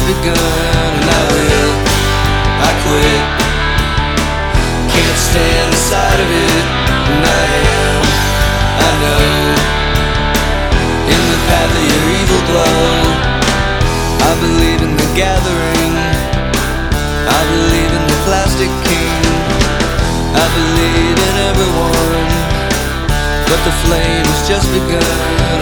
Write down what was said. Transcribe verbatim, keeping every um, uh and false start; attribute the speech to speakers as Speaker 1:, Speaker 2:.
Speaker 1: begun. And I will, I quit, can't stand the sight of it. And I am, I know, in the path of your evil glow. I believe in the gathering, I believe in the plastic king, I believe in everyone, but the flame has just begun.